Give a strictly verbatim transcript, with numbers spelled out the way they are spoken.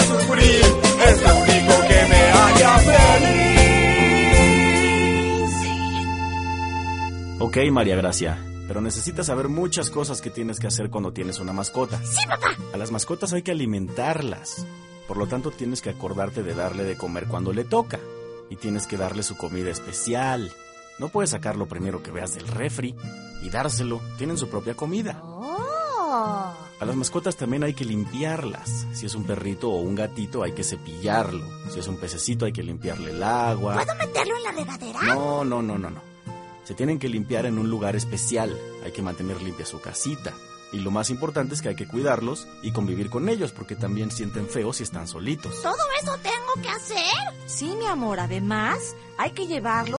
sufrir, es lo único que me haría feliz. Ok, María Gracia, pero necesitas saber muchas cosas que tienes que hacer cuando tienes una mascota. ¡Sí, papá! A las mascotas hay que alimentarlas. Por lo tanto, tienes que acordarte de darle de comer cuando le toca. Y tienes que darle su comida especial. No puedes sacar lo primero que veas del refri y dárselo. Tienen su propia comida. ¡Oh! A las mascotas también hay que limpiarlas. Si es un perrito o un gatito, hay que cepillarlo. Si es un pececito, hay que limpiarle el agua. ¿Puedo meterlo en la regadera? No, no, no, no, no. Se tienen que limpiar en un lugar especial. Hay que mantener limpia su casita. Y lo más importante es que hay que cuidarlos y convivir con ellos, porque también sienten feo si están solitos. ¿Todo eso tengo que hacer? Sí, mi amor, además hay que llevarlo